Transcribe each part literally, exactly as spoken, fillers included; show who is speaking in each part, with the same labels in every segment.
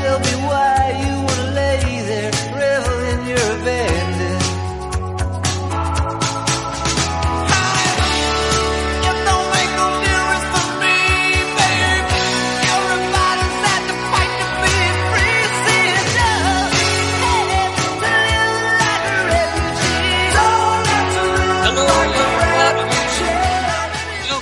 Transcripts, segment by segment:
Speaker 1: tell me why you wanna lay there, revel in your abandon. It don't make no difference for me, babe. Everybody's had to fight to be free. See, it's just hey, to live like a refugee. Don't have to live like a refugee.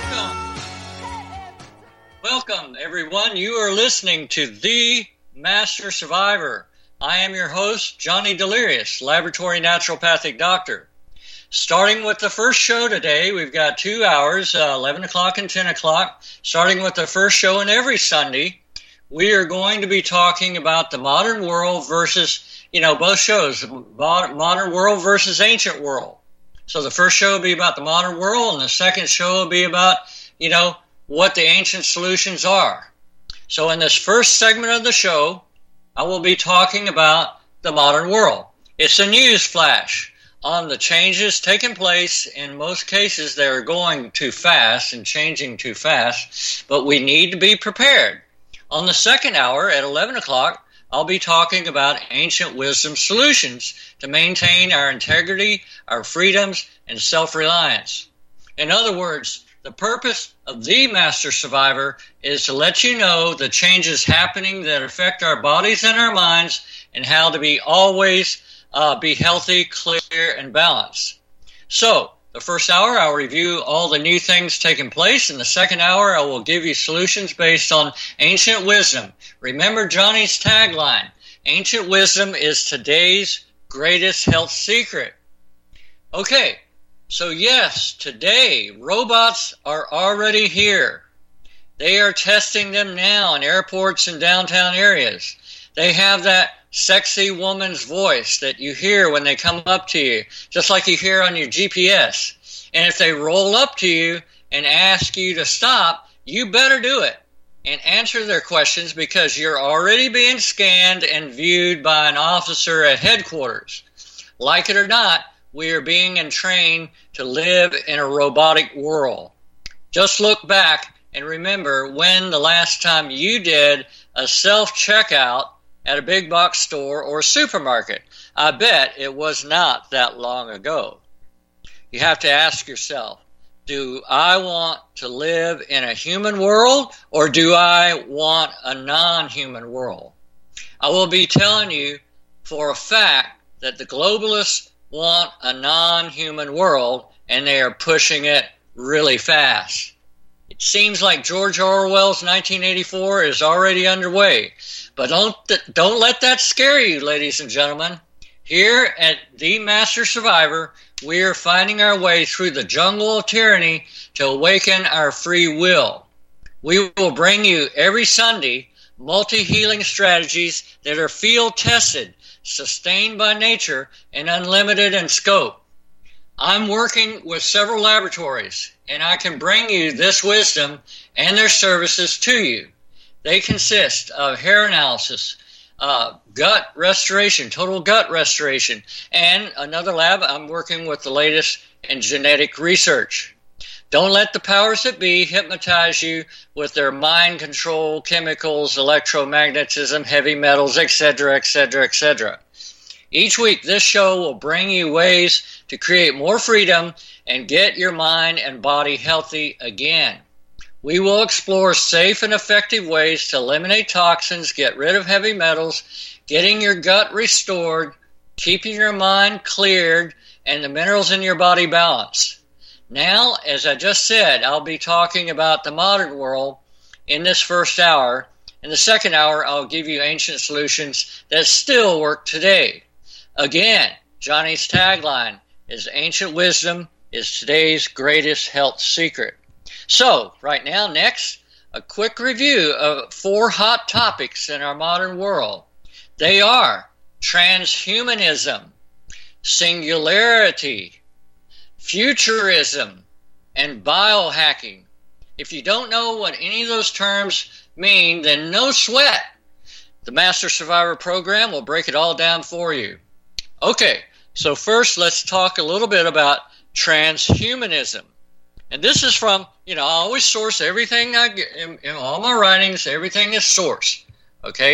Speaker 2: Welcome. Welcome, everyone. You are listening to The Master Survivor. I am your host, Johnny Delirious, laboratory naturopathic doctor. Starting with the first show today, we've got two hours, uh, eleven o'clock and ten o'clock. Starting with the first show and every Sunday, we are going to be talking about the modern world versus, you know, both shows, modern world versus ancient world. So the first show will be about the modern world, and the second show will be about, you know, what the ancient solutions are. So in this first segment of the show, I will be talking about the modern world. It's a news flash on the changes taking place. In most cases, they're going too fast and changing too fast, but we need to be prepared. On the second hour at eleven o'clock, I'll be talking about ancient wisdom solutions to maintain our integrity, our freedoms, and self-reliance. In other words, the purpose of The Master Survivor is to let you know the changes happening that affect our bodies and our minds and how to be always uh, be healthy, clear, and balanced. So, the first hour, I'll review all the new things taking place. In the second hour, I will give you solutions based on ancient wisdom. Remember Johnny's tagline, ancient wisdom is today's greatest health secret. Okay. So yes, today, robots are already here. They are testing them now in airports and downtown areas. They have that sexy woman's voice that you hear when they come up to you, just like you hear on your G P S. And if they roll up to you and ask you to stop, you better do it and answer their questions, because you're already being scanned and viewed by an officer at headquarters. Like it or not, we are being trained to live in a robotic world. Just look back and remember when the last time you did a self-checkout at a big box store or supermarket. I bet it was not that long ago. You have to ask yourself, do I want to live in a human world, or do I want a non-human world? I will be telling you for a fact that the globalists want a non-human world, and they are pushing it really fast. It seems like George Orwell's nineteen eighty-four is already underway, but don't don't let that scare you, ladies and gentlemen. Here at The Master Survivor, we are finding our way through the jungle of tyranny to awaken our free will. We will bring you every Sunday multi-healing strategies that are field-tested, sustained by nature, and unlimited in scope. I'm working with several laboratories, and I can bring you this wisdom and their services to you. They consist of hair analysis, uh, gut restoration, total gut restoration, and another lab, I'm working with the latest in genetic research. Don't let the powers that be hypnotize you with their mind control, chemicals, electromagnetism, heavy metals, et cetera, et cetera, et cetera. Each week, this show will bring you ways to create more freedom and get your mind and body healthy again. We will explore safe and effective ways to eliminate toxins, get rid of heavy metals, getting your gut restored, keeping your mind cleared, and the minerals in your body balanced. Now, as I just said, I'll be talking about the modern world in this first hour. In the second hour, I'll give you ancient solutions that still work today. Again, Johnny's tagline is ancient wisdom is today's greatest health secret. So, right now, next, a quick review of four hot topics in our modern world. They are transhumanism, singularity, futurism, and biohacking. If you don't know what any of those terms mean, then no sweat. The Master Survivor program will break it all down for you. Okay, so first let's talk a little bit about transhumanism. And this is from, you know, I always source everything I get in, in all my writings, everything is sourced. Okay,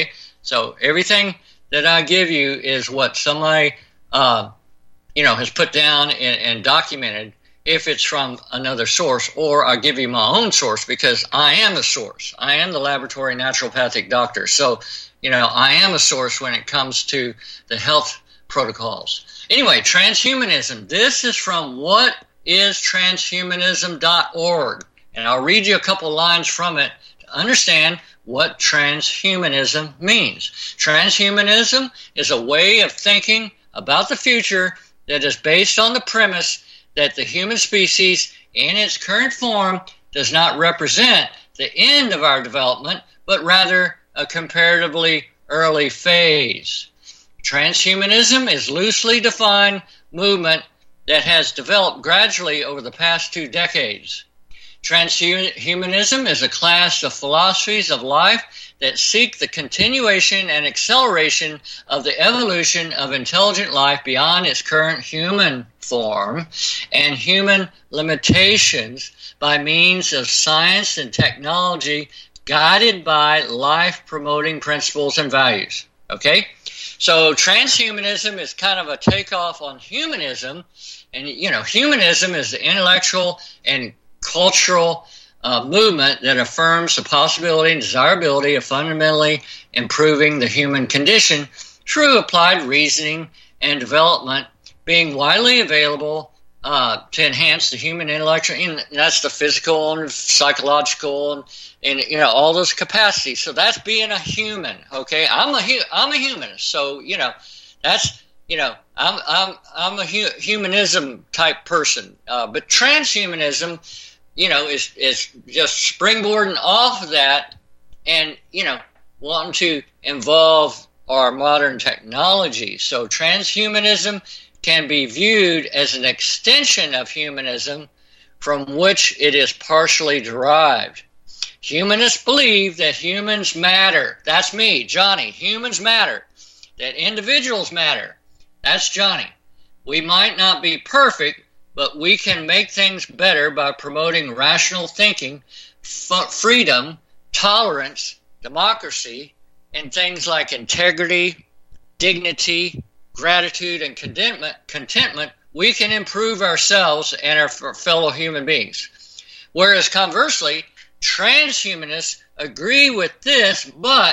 Speaker 2: So everything that I give you is what somebody, uh, you know, has put down and, and documented, if it's from another source, or I give you my own source, because I am the source. I am the laboratory naturopathic doctor. So, you know, I am a source when it comes to the health protocols. Anyway, transhumanism. This is from what is transhumanism dot org. And I'll read you a couple lines from it to understand what transhumanism means. Transhumanism is a way of thinking about the future that is based on the premise that the human species in its current form does not represent the end of our development, but rather a comparatively early phase. Transhumanism is loosely defined movement that has developed gradually over the past two decades. Transhumanism is a class of philosophies of life that seek the continuation and acceleration of the evolution of intelligent life beyond its current human form and human limitations by means of science and technology guided by life-promoting principles and values. Okay? So transhumanism is kind of a takeoff on humanism, and, you know, humanism is the intellectual and cultural uh, movement that affirms the possibility and desirability of fundamentally improving the human condition through applied reasoning and development being widely available uh, to enhance the human intellectual, and that's the physical and psychological and, and you know, all those capacities. So that's being a human. Okay, I'm a hu- I'm a humanist. So, you know, that's, you know, I'm I'm I'm a hu- humanism type person. Uh, but transhumanism, you know, is is just springboarding off of that, and, you know, wanting to involve our modern technology. So transhumanism can be viewed as an extension of humanism from which it is partially derived. Humanists believe that humans matter. That's me, Johnny. Humans matter. That individuals matter. That's Johnny. We might not be perfect, but we can make things better by promoting rational thinking, f- freedom, tolerance, democracy, and things like integrity, dignity, gratitude, and contentment. Contentment, we can improve ourselves and our fellow human beings. Whereas conversely, transhumanists agree with this, but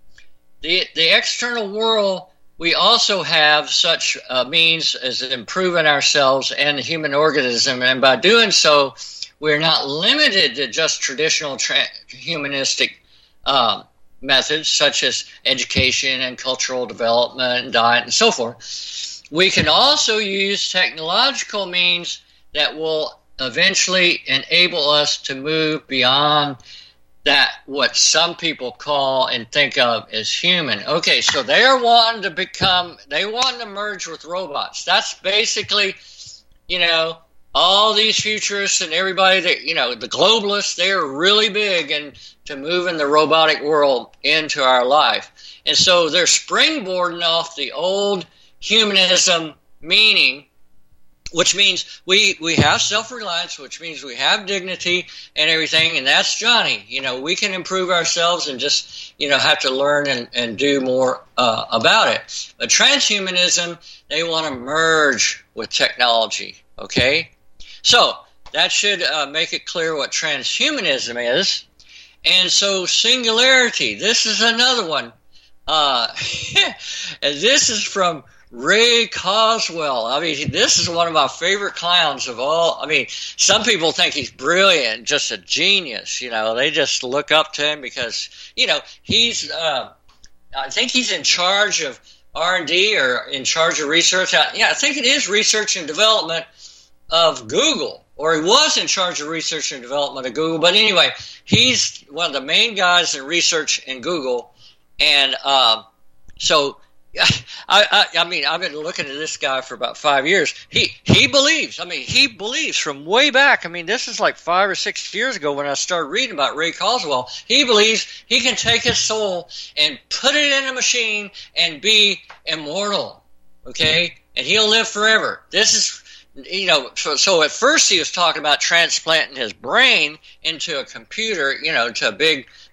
Speaker 2: the the external world, we also have such uh, means as improving ourselves and the human organism, and by doing so, we're not limited to just traditional tra- humanistic uh, methods such as education and cultural development and diet and so forth. We can also use technological means that will eventually enable us to move beyond that, what some people call and think of as human. Okay, so they are wanting to become, they want to merge with robots. That's basically, you know, all these futurists and everybody that, you know, the globalists, they are really big into moving the robotic world into our life. And so they're springboarding off the old humanism meaning, which means we, we have self-reliance, which means we have dignity and everything, and that's Johnny. You know, we can improve ourselves and just, you know, have to learn and, and do more uh, about it. But transhumanism, they want to merge with technology, okay? So that should uh, make it clear what transhumanism is. And so singularity, this is another one. Uh, and this is from Ray Kurzweil. I mean, this is one of my favorite clowns of all. I mean, some people think he's brilliant, just a genius. You know, they just look up to him because, you know, he's, uh, I think he's in charge of R and D or in charge of research. Yeah, I think it is research and development of Google, or he was in charge of research and development of Google. But anyway, he's one of the main guys in research in Google. And uh, so, I, I, I mean, I've been looking at this guy for about five years. He he believes, I mean, he believes from way back. I mean, this is like five or six years ago when I started reading about Ray Kurzweil. He believes he can take his soul and put it in a machine and be immortal, okay? And he'll live forever. This is, you know, so, so at first he was talking about transplanting his brain into a computer, you know, to a big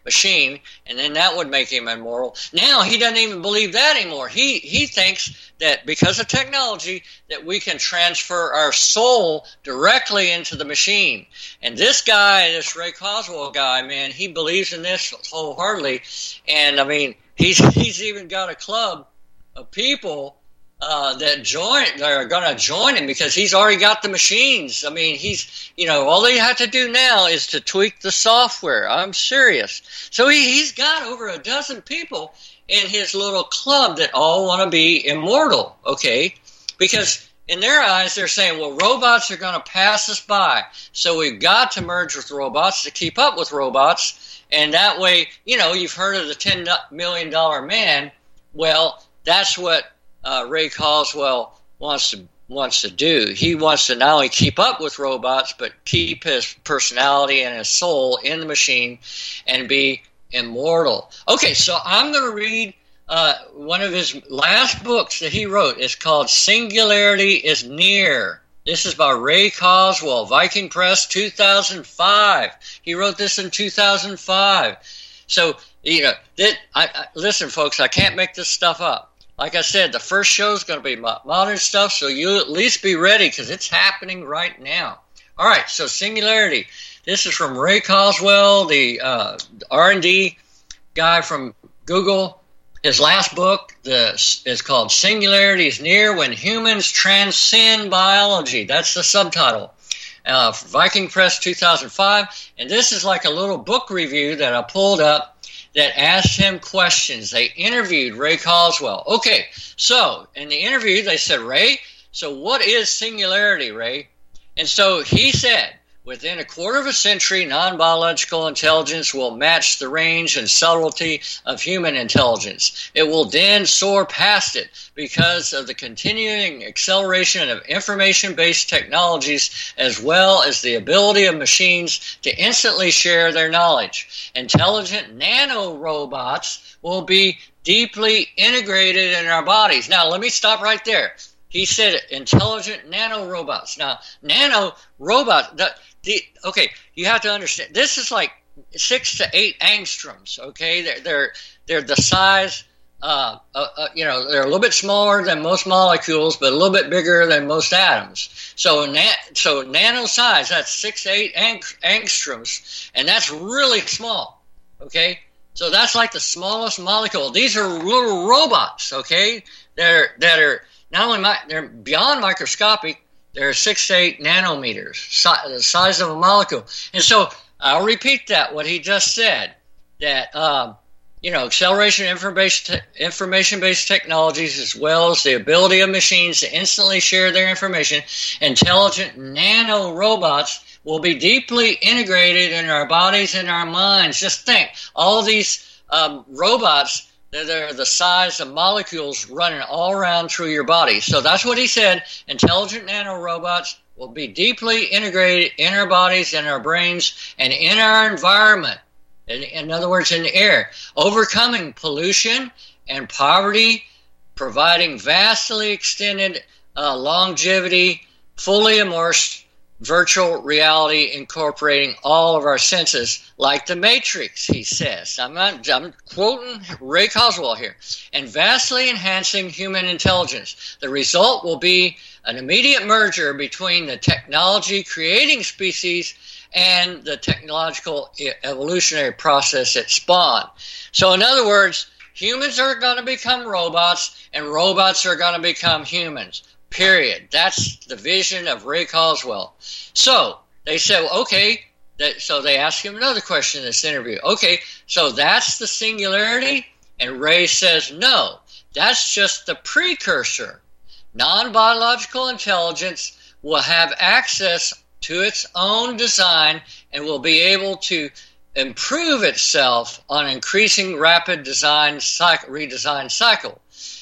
Speaker 2: machine, and then that would make him immortal. Now he doesn't even believe that anymore. He he thinks that because of technology that we can transfer our soul directly into the machine. And this guy, this Ray Kurzweil guy, man, he believes in this wholeheartedly. And I mean, he's he's even got a club of people uh, that join that are going to join him because he's already got the machines. I mean, he's you know all they have to do now is to tweak the software. I'm serious. So he, he's got over a dozen people in his little club that all want to be immortal, okay? Because in their eyes, they're saying, well, robots are going to pass us by, so we've got to merge with robots to keep up with robots, and that way, you know, you've heard of the ten million dollar man. Well, that's what uh, Ray Kurzweil wants to wants to do. He wants to not only keep up with robots, but keep his personality and his soul in the machine and be immortal. Okay, so I'm going to read uh, one of his last books that he wrote. It's called Singularity is Near. This is by Ray Kurzweil, Viking Press, two thousand five. He wrote this in two thousand five. So, you know, that, I, I, listen, folks, I can't make this stuff up. Like I said, the first show is going to be modern stuff, so you at least be ready because it's happening right now. All right, so Singularity. This is from Ray Kurzweil, the uh, R and D guy from Google. His last book the, is called Singularity is Near When Humans Transcend Biology. That's the subtitle. Uh, Viking Press two thousand five. And this is like a little book review that I pulled up that asked him questions. They interviewed Ray Kurzweil. Okay, so in the interview they said, Ray, so what is singularity, Ray? And so he said, within a quarter of a century, non-biological intelligence will match the range and subtlety of human intelligence. It will then soar past it because of the continuing acceleration of information-based technologies as well as the ability of machines to instantly share their knowledge. Intelligent nano-robots will be deeply integrated in our bodies. Now, let me stop right there. He said intelligent nano-robots. Now, nano-robots, the, the, okay, you have to understand, this is like six to eight angstroms, okay? They're, they're, they're the size, uh, uh, uh, you know, they're a little bit smaller than most molecules, but a little bit bigger than most atoms. So, na- so nano size, that's six to eight ang- angstroms, and that's really small, okay? So that's like the smallest molecule. These are little robots, okay? They're, that are, Not only my, they're beyond microscopic, they're six to eight nanometers, si- the size of a molecule. And so I'll repeat that, what he just said, that, um, you know, acceleration of information, te- information-based technologies as well as the ability of machines to instantly share their information, intelligent nano-robots will be deeply integrated in our bodies and our minds. Just think, all these um, robots, they're the size of molecules running all around through your body. So that's what he said. Intelligent nanorobots will be deeply integrated in our bodies, in our brains, and in our environment. In, in other words, in the air. Overcoming pollution and poverty, providing vastly extended uh, longevity, fully immersed virtual reality incorporating all of our senses, like the Matrix, he says. I'm not, I'm quoting Ray Kurzweil here. And vastly enhancing human intelligence. The result will be an immediate merger between the technology creating species and the technological evolutionary process it spawned. So in other words, humans are going to become robots, and robots are going to become humans. Period. That's the vision of Ray Kurzweil. So they said, okay, that, so they asked him another question in this interview. Okay, so that's the singularity? And Ray says, no, that's just the precursor. Non-biological intelligence will have access to its own design and will be able to improve itself on increasing rapid design cycle, redesign cycle.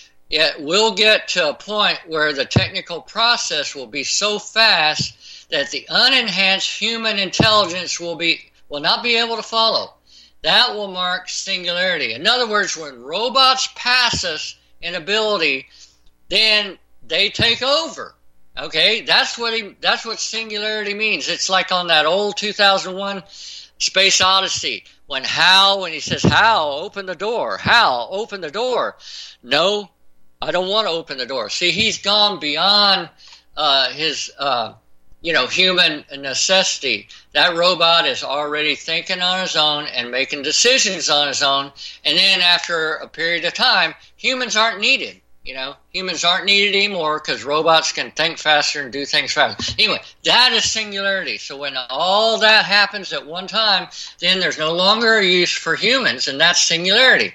Speaker 2: It will get to a point where the technical process will be so fast that the unenhanced human intelligence will be will not be able to follow. That will mark singularity. In other words, when robots pass us in ability, then they take over. Okay, that's what he, that's what singularity means. It's like on that old two thousand one Space Odyssey, when Hal, when he says, Hal, open the door, Hal, open the door. No, I don't want to open the door. See, he's gone beyond uh, his, uh, you know, human necessity. That robot is already thinking on his own and making decisions on his own. And then after a period of time, humans aren't needed. You know, humans aren't needed anymore because robots can think faster and do things faster. Anyway, that is singularity. So when all that happens at one time, then there's no longer a use for humans, and that's singularity.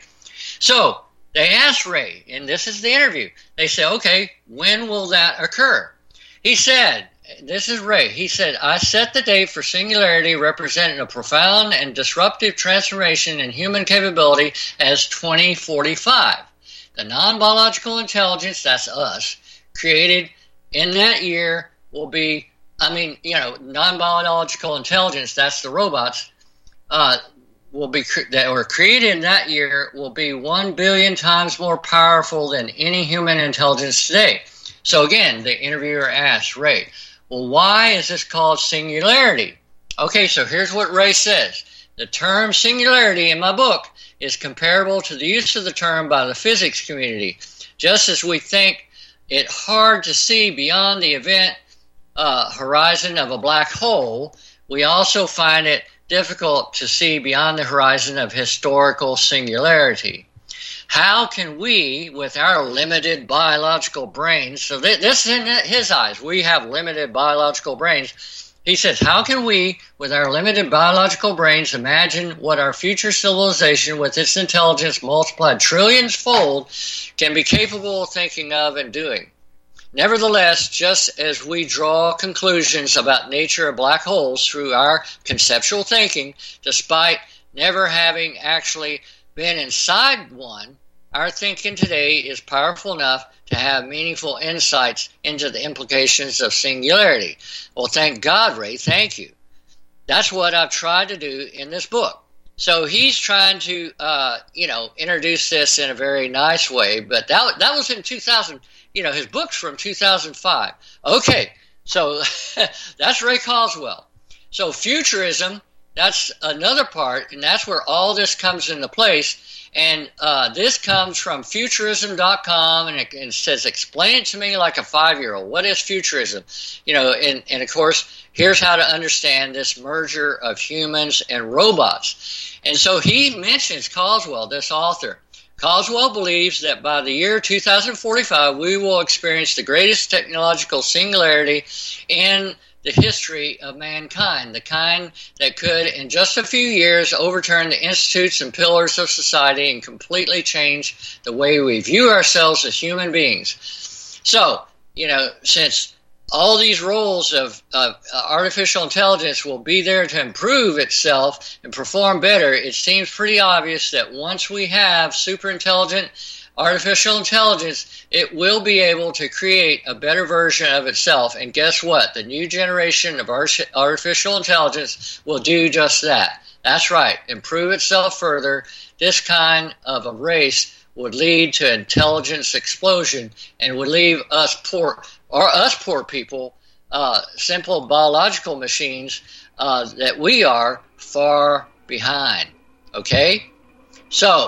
Speaker 2: So they asked Ray, and this is the interview. They said, okay, when will that occur? He said, this is Ray. He said, I set the date for singularity representing a profound and disruptive transformation in human capability as twenty forty-five. The non-biological intelligence, that's us, created in that year will be, I mean, you know, non-biological intelligence, that's the robots, uh, will be that were created in that year will be one billion times more powerful than any human intelligence today. So again, the interviewer asked Ray, well, why is this called singularity? Okay, so here's what Ray says. The term singularity in my book is comparable to the use of the term by the physics community. Just as we think it hard to see beyond the event uh, horizon of a black hole, we also find it difficult to see beyond the horizon of historical singularity. How can we, with our limited biological brains, so th- this is in his eyes, we have limited biological brains. He says, how can we, with our limited biological brains, imagine what our future civilization, with its intelligence multiplied trillions fold, can be capable of thinking of and doing? Nevertheless, just as we draw conclusions about nature of black holes through our conceptual thinking, despite never having actually been inside one, our thinking today is powerful enough to have meaningful insights into the implications of singularity. Well, thank God, Ray, thank you. That's what I've tried to do in this book. So he's trying to, uh, you know, introduce this in a very nice way, but that that was in two thousand, you know, his book's from two thousand five. Okay, so that's Ray Kurzweil. So futurism, that's another part, and that's where all this comes into place. And uh, this comes from futurism dot com, and it, it says, explain it to me like a five-year-old. What is futurism? You know, and, and of course, here's how to understand this merger of humans and robots. And so he mentions Kurzweil, this author. Kurzweil believes that by the year two thousand forty-five, we will experience the greatest technological singularity in the history of mankind, the kind that could, in just a few years, overturn the institutes and pillars of society and completely change the way we view ourselves as human beings. So, you know, since all these roles of, of artificial intelligence will be there to improve itself and perform better, it seems pretty obvious that once we have super intelligent artificial intelligence, it will be able to create a better version of itself. And guess what? The new generation of artificial intelligence will do just that. That's right. Improve itself further. This kind of a race would lead to intelligence explosion and would leave us poor, or us poor people, uh, simple biological machines uh, that we are, far behind. Okay? So...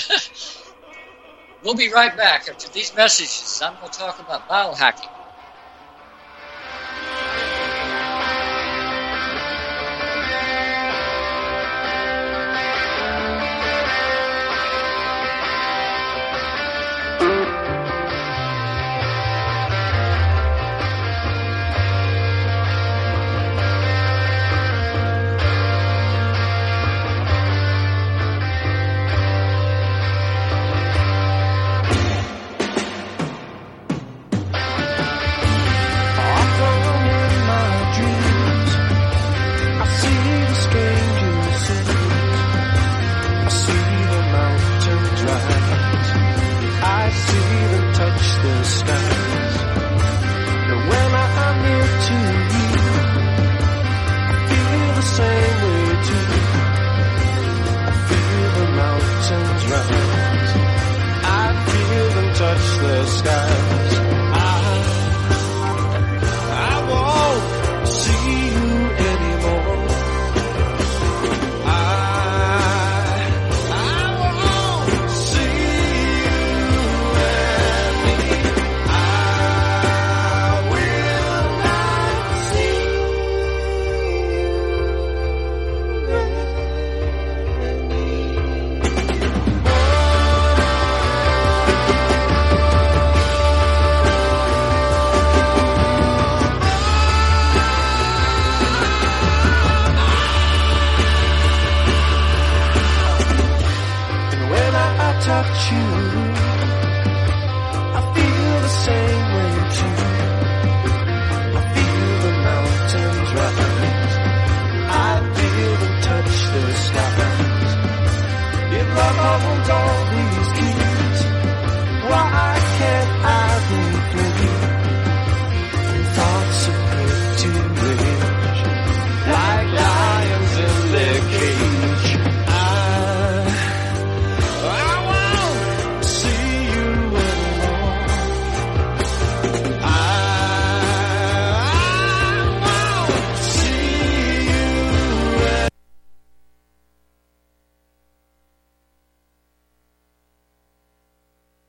Speaker 2: We'll be right back after these messages. I'm going to talk about biohacking.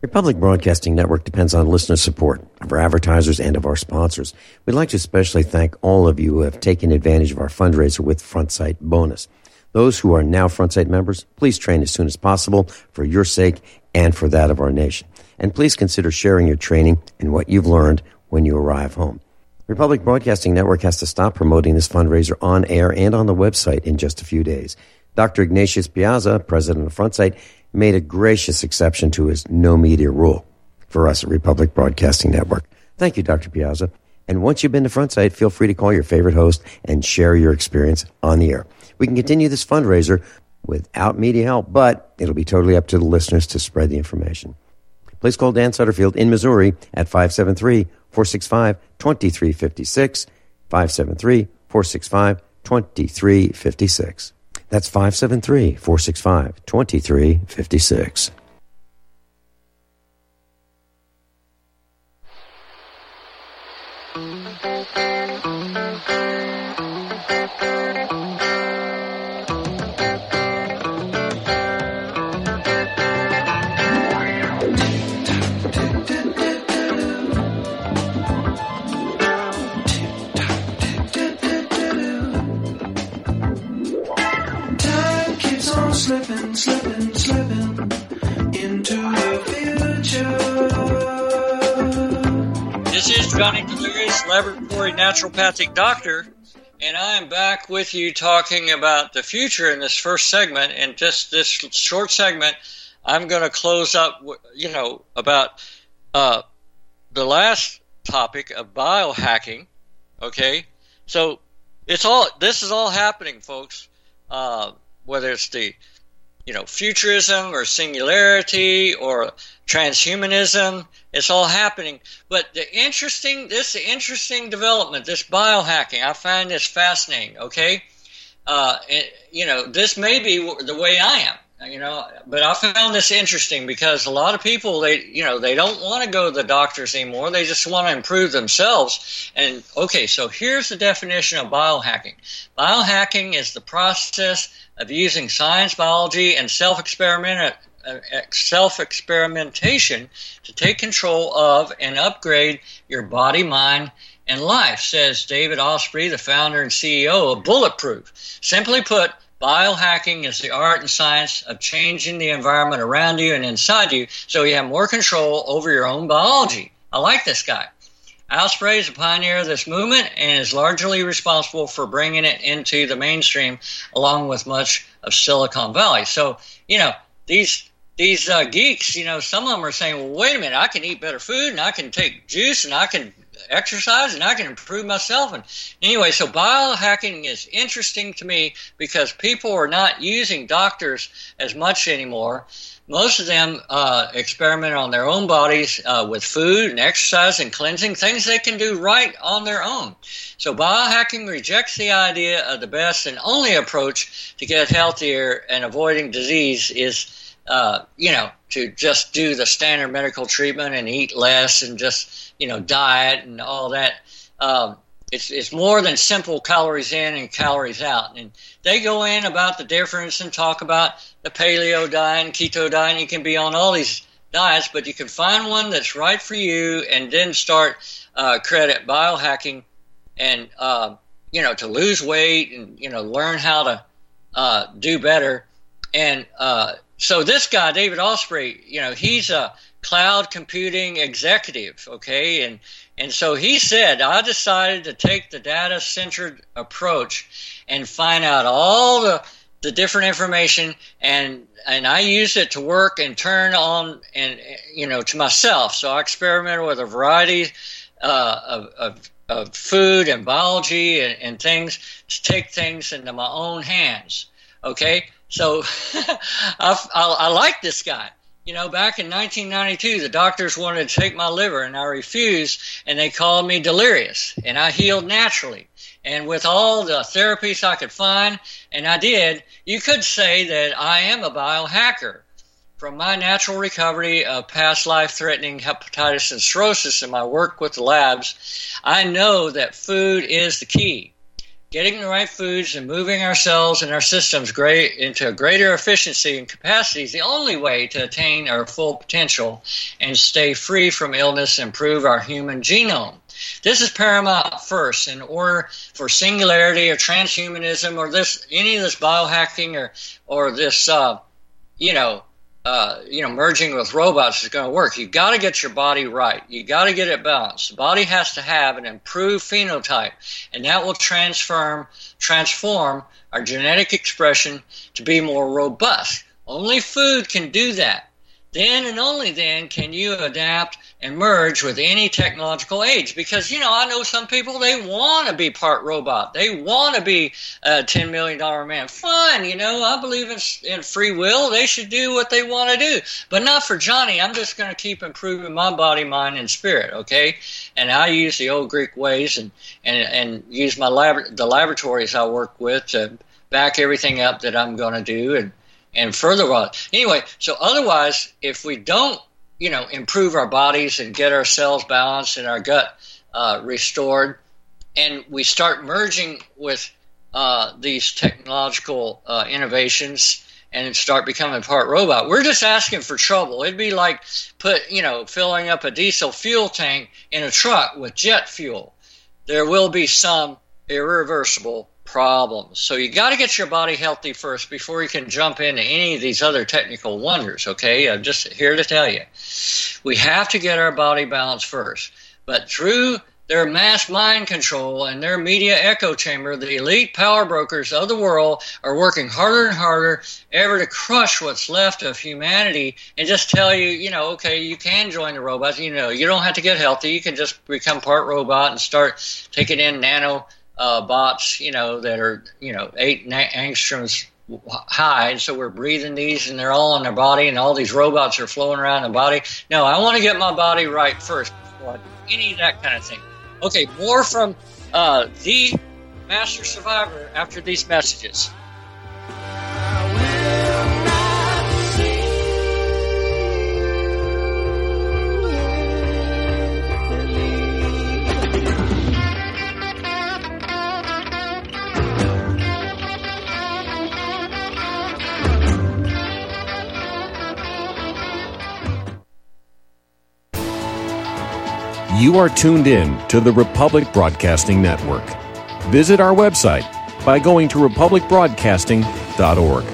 Speaker 3: Republic Broadcasting Network depends on listener support of our advertisers and of our sponsors. We'd like to especially thank all of you who have taken advantage of our fundraiser with FrontSight Bonus. Those who are now FrontSight members, please train as soon as possible for your sake and for that of our nation. And please consider sharing your training and what you've learned when you arrive home. Republic Broadcasting Network has to stop promoting this fundraiser on air and on the website in just a few days. Doctor Ignatius Piazza, president of FrontSight, made a gracious exception to his no media rule for us at Republic Broadcasting Network. Thank you, Doctor Piazza. And once you've been to FrontSight, feel free to call your favorite host and share your experience on the air. We can continue this fundraiser without media help, but it'll be totally up to the listeners to spread the information. Please call Dan Sutterfield in Missouri at five seven three, four six five, two three five six, five seven three, four six five, two three five six. That's five seven three, four six five, two three five six.
Speaker 4: Slipping, slipping, slipping into the future.
Speaker 2: This is Johnny Delirious, Laboratory Naturopathic Doctor, and I am back with you talking about the future in this first segment. And just this short segment, I'm going to close up, you know, about uh, the last topic of biohacking. Okay, so it's all this is all happening, folks. Uh, whether it's the you know, futurism or singularity or transhumanism, it's all happening. But the interesting, this interesting development, this biohacking, I find this fascinating, okay? Uh, it, you know, this may be the way I am, you know, but I found this interesting because a lot of people, they, you know, they don't want to go to the doctors anymore. They just want to improve themselves. And, okay, so here's the definition of biohacking. Biohacking is the process of using science, biology, and self-experiment, uh, self-experimentation to take control of and upgrade your body, mind, and life, says David Osprey, the founder and C E O of Bulletproof. Simply put, biohacking is the art and science of changing the environment around you and inside you so you have more control over your own biology. I like this guy. Osprey is a pioneer of this movement and is largely responsible for bringing it into the mainstream along with much of Silicon Valley. So, you know, these these uh, geeks, you know, some of them are saying, well, wait a minute, I can eat better food and I can take juice and I can exercise and I can improve myself. And anyway, so biohacking is interesting to me because people are not using doctors as much anymore. Most of them uh, experiment on their own bodies uh, with food and exercise and cleansing, things they can do right on their own. So biohacking rejects the idea of the best and only approach to get healthier and avoiding disease is, uh, you know, to just do the standard medical treatment and eat less and just, you know, diet and all that. Um, It's it's more than simple calories in and calories out. And they go in about the difference and talk about the paleo diet and keto diet. You can be on all these diets, but you can find one that's right for you and then start uh, credit biohacking and, uh, you know, to lose weight and, you know, learn how to uh, do better. And uh, so this guy, David Osprey, you know, he's a cloud computing executive, okay? And And so he said, I decided to take the data-centered approach and find out all the, the different information, and and I use it to work and turn on, and you know, to myself. So I experimented with a variety uh, of, of, of food and biology and, and things to take things into my own hands, okay? So I, I, I like this guy. You know, back in nineteen ninety-two, the doctors wanted to take my liver, and I refused, and they called me delirious, and I healed naturally. And with all the therapies I could find, and I did, you could say that I am a biohacker. From my natural recovery of past life-threatening hepatitis and cirrhosis and my work with the labs, I know that food is the key. getting the right foods and moving our cells and our systems great into greater efficiency and capacity is the only way to attain our full potential and stay free from illness and improve our human genome. This is paramount first in order for singularity or transhumanism or this any of this biohacking or or this uh, you know uh, you know merging with robots is going to work. You got to get your body right. You got to get it balanced. The body has to have an improved phenotype, and that will transform transform our genetic expression to be more robust. Only food can do that. Then and only then can you adapt and merge with any technological age. Because, you know, I know some people, they want to be part robot. They want to be a ten million dollars man. Fine, you know, I believe in, in free will. They should do what they want to do. But not for Johnny. I'm just going to keep improving my body, mind, and spirit, okay? And I use the old Greek ways and, and, and use my lab, the laboratories I work with to back everything up that I'm going to do and, and further on. Anyway, so otherwise, if we don't, you know, improve our bodies and get our cells balanced and our gut uh, restored, and we start merging with uh, these technological uh, innovations and start becoming part robot, we're just asking for trouble. It'd be like put, you know, filling up a diesel fuel tank in a truck with jet fuel. There will be some irreversible problems. So you got to get your body healthy first before you can jump into any of these other technical wonders, okay? I'm just here to tell you. We have to get our body balanced first. But through their mass mind control and their media echo chamber, the elite power brokers of the world are working harder and harder ever to crush what's left of humanity and just tell you, you know, okay, you can join the robots. You know, you don't have to get healthy. You can just become part robot and start taking in nano Uh, bots, you know, that are, you know, eight na- angstroms high. And so we're breathing these and they're all in their body and all these robots are flowing around the body. No, I want to get my body right first before I do any of that kind of thing. Okay, more from uh, the Master Survivor after these messages.
Speaker 5: You are tuned in to the Republic Broadcasting Network. Visit our website by going to republic broadcasting dot org.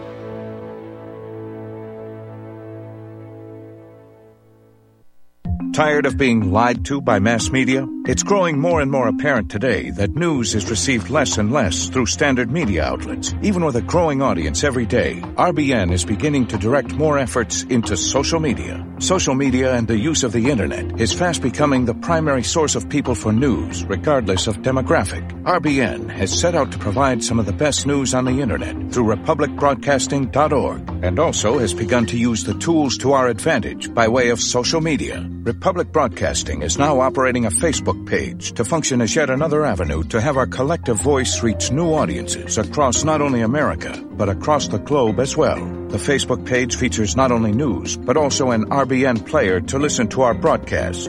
Speaker 6: Tired of being lied to by mass media? It's growing more and more apparent today that news is received less and less through standard media outlets. Even with a growing audience every day, R B N is beginning to direct more efforts into social media. Social media and the use of the internet is fast becoming the primary source of people for news, regardless of demographic. R B N has set out to provide some of the best news on the internet through republic broadcasting dot org, and also has begun to use the tools to our advantage by way of social media. Republic Broadcasting is now operating a Facebook page to function as yet another avenue to have our collective voice reach new audiences across not only America, but across the globe as well. The Facebook page features not only news, but also an R B N player to listen to our broadcasts.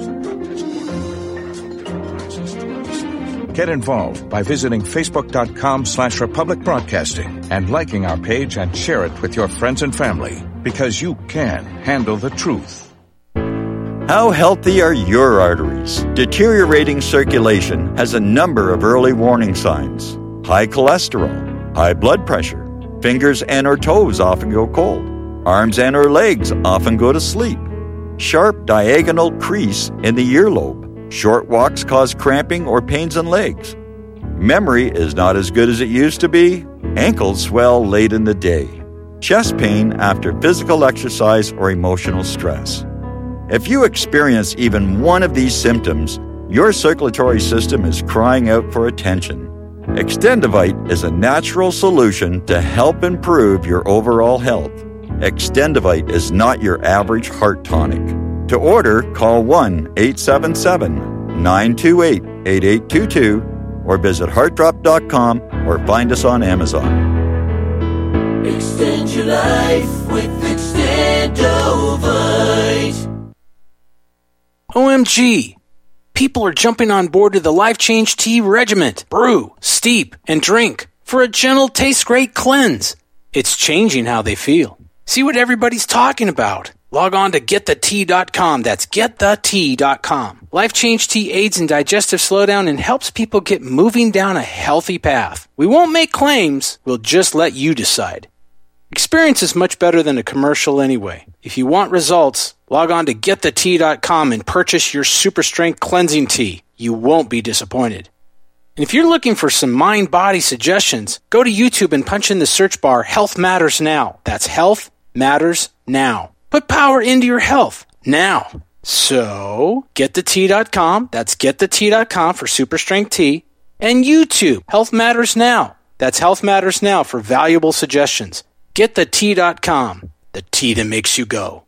Speaker 6: Get involved by visiting facebook.com slash Republic Broadcasting and liking our page and share it with your friends and family, because you can handle the truth.
Speaker 7: How healthy are your arteries? Deteriorating circulation has a number of early warning signs. High cholesterol, high blood pressure, fingers and or toes often go cold, arms and or legs often go to sleep, sharp diagonal crease in the earlobe, short walks cause cramping or pains in legs, memory is not as good as it used to be, ankles swell late in the day, chest pain after physical exercise or emotional stress. If you experience even one of these symptoms, your circulatory system is crying out for attention. Extendivite is a natural solution to help improve your overall health. Extendivite is not your average heart tonic. To order, call one eight seven seven, nine two eight, eight eight two two or visit heart drop dot com or find us on Amazon.
Speaker 8: Extend your life with Extendovite.
Speaker 9: O M G! People are jumping on board to the Life Change Tea Regiment. Brew, steep, and drink for a gentle, taste-great cleanse. It's changing how they feel. See what everybody's talking about. Log on to get the tea dot com. That's get the tea dot com. Life Change Tea aids in digestive slowdown and helps people get moving down a healthy path. We won't make claims. We'll just let you decide. Experience is much better than a commercial anyway. If you want results, log on to get the tea dot com and purchase your super strength cleansing tea. You won't be disappointed. And if you're looking for some mind-body suggestions, go to YouTube and punch in the search bar Health Matters Now. That's Health Matters Now. Put power into your health now. So, get the tea dot com. That's get the tea dot com for super strength tea. And YouTube, Health Matters Now. That's Health Matters Now for valuable suggestions. get the tea dot com. The tea that makes you go.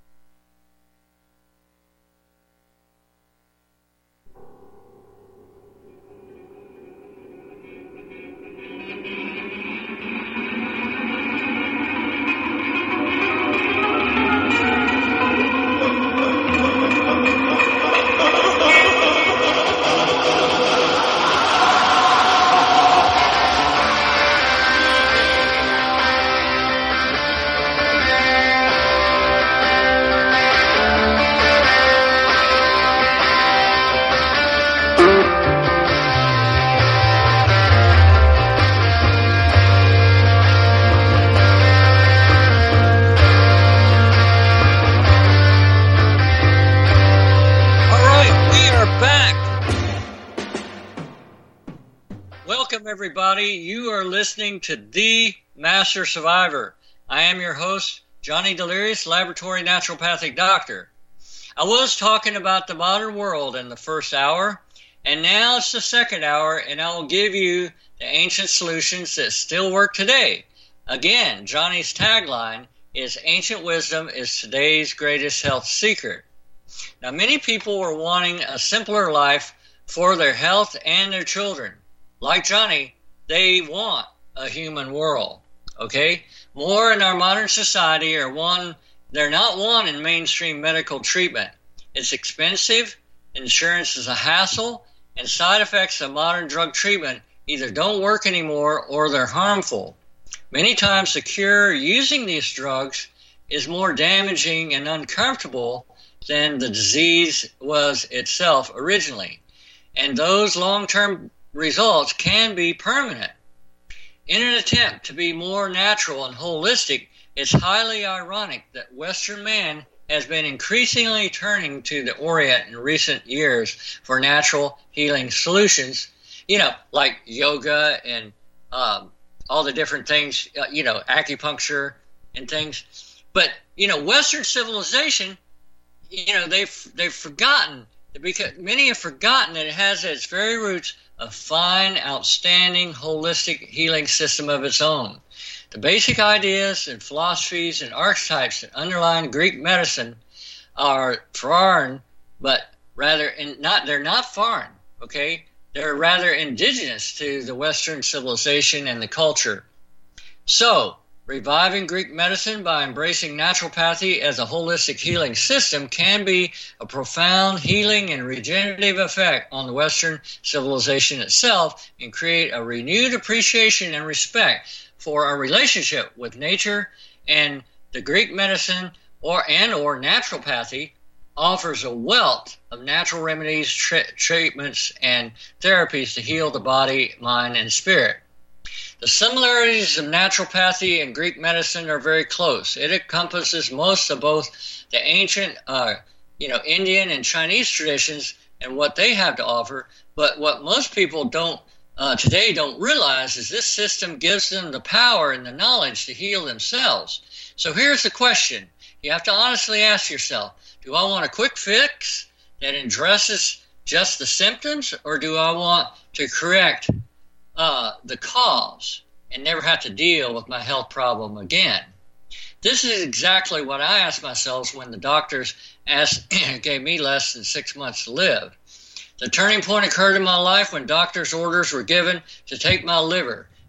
Speaker 2: Everybody, you are listening to The Master Survivor. I am your host, Johnny Delirious, Laboratory Naturopathic Doctor. I was talking about the modern world in the first hour, and now it's the second hour, and I will give you the ancient solutions that still work today. Again, Johnny's tagline is ancient wisdom is today's greatest health secret. Now, many people are wanting a simpler life for their health and their children. Like Johnny, they want a human world, okay? More in our modern society are one, they're not wanting mainstream medical treatment. It's expensive, insurance is a hassle, and side effects of modern drug treatment either don't work anymore or they're harmful. Many times the cure using these drugs is more damaging and uncomfortable than the disease was itself originally. And those long-term results can be permanent. In an attempt to be more natural and holistic, it's highly ironic that Western man has been increasingly turning to the Orient in recent years for natural healing solutions, you know, like yoga and um, all the different things, uh, you know, acupuncture and things. But, you know, Western civilization, you know, they've, they've forgotten, because many have forgotten that it has at its very roots a fine, outstanding, holistic healing system of its own. The basic ideas and philosophies and archetypes that underlie Greek medicine are foreign, but rather in, not they're not foreign, okay? They're rather indigenous to the Western civilization and the culture. So, reviving Greek medicine by embracing naturopathy as a holistic healing system can be a profound healing and regenerative effect on the Western civilization itself and create a renewed appreciation and respect for our relationship with nature. And the Greek medicine or and or naturopathy offers a wealth of natural remedies, tra- treatments, and therapies to heal the body, mind, and spirit. The similarities of naturopathy and Greek medicine are very close. It encompasses most of both the ancient, uh, you know, Indian and Chinese traditions and what they have to offer. But what most people don't uh, today don't realize is this system gives them the power and the knowledge to heal themselves. So here's the question. You have to honestly ask yourself, do I want a quick fix that addresses just the symptoms, or do I want to correct Uh, the cause and never have to deal with my health problem again? This is exactly what I asked myself when the doctors asked, gave me less than six months to live. The turning point occurred in my life when doctors' orders were given to take my liver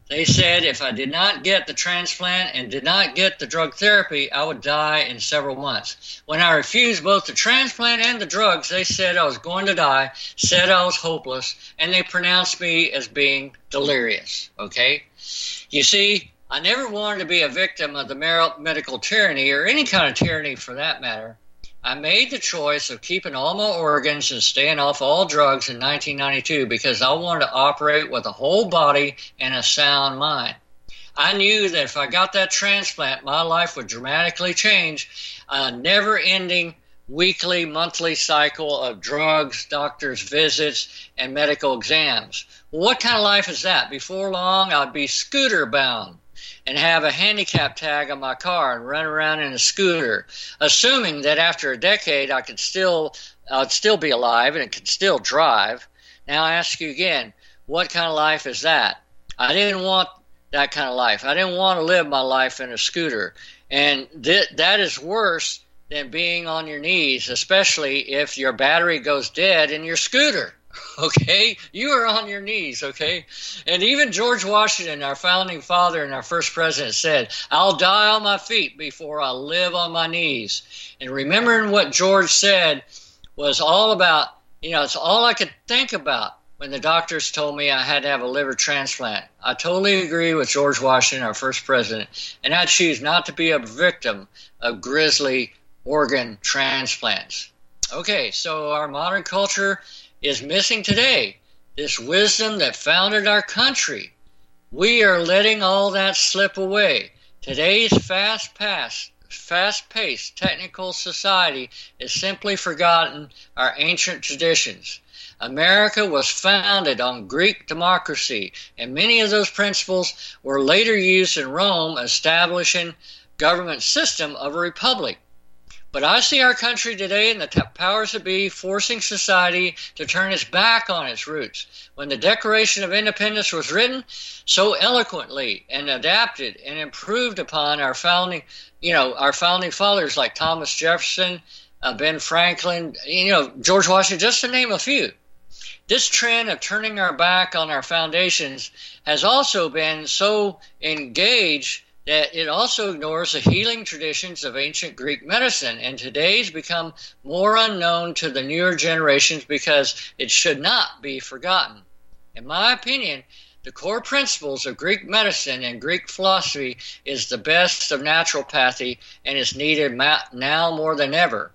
Speaker 2: They said if I did not get the transplant and did not get the drug therapy, I would die in several months. When I refused both the transplant and the drugs, they said I was going to die, said I was hopeless, and they pronounced me as being delirious, okay? You see, I never wanted to be a victim of the medical tyranny, or any kind of tyranny for that matter. I made the choice of keeping all my organs and staying off all drugs in nineteen ninety-two because I wanted to operate with a whole body and a sound mind. I knew that if I got that transplant, my life would dramatically change. A never-ending weekly, monthly cycle of drugs, doctor's visits, and medical exams. Well, what kind of life is that? Before long, I'd be scooter-bound and have a handicap tag on my car and run around in a scooter, assuming that after a decade I could still, I'd still be alive and could still drive. Now I ask you again, what kind of life is that? I didn't want that kind of life. I didn't want to live my life in a scooter. And th- that is worse than being on your knees, especially if your battery goes dead in your scooter. Okay, you are on your knees, okay? And even George Washington, our founding father and our first president, said, I'll die on my feet before I live on my knees. And remembering what George said was all about, you know, it's all I could think about when the doctors told me I had to have a liver transplant. I totally agree with George Washington, our first president, and I choose not to be a victim of grisly organ transplants. Okay, so our modern culture is missing today this wisdom that founded our country. We are letting all that slip away. Today's fast-paced, fast-paced technical society has simply forgotten our ancient traditions. America was founded on Greek democracy, and many of those principles were later used in Rome, establishing government system of a republic. But I see our country today and the t- powers that be forcing society to turn its back on its roots. When the Declaration of Independence was written so eloquently and adapted and improved upon our founding, you know, our founding fathers like Thomas Jefferson, uh, Ben Franklin, you know, George Washington, just to name a few. This trend of turning our back on our foundations has also been so engaged that it also ignores the healing traditions of ancient Greek medicine, and today's become more unknown to the newer generations because it should not be forgotten. In my opinion, the core principles of Greek medicine and Greek philosophy is the best of naturopathy and is needed ma- now more than ever.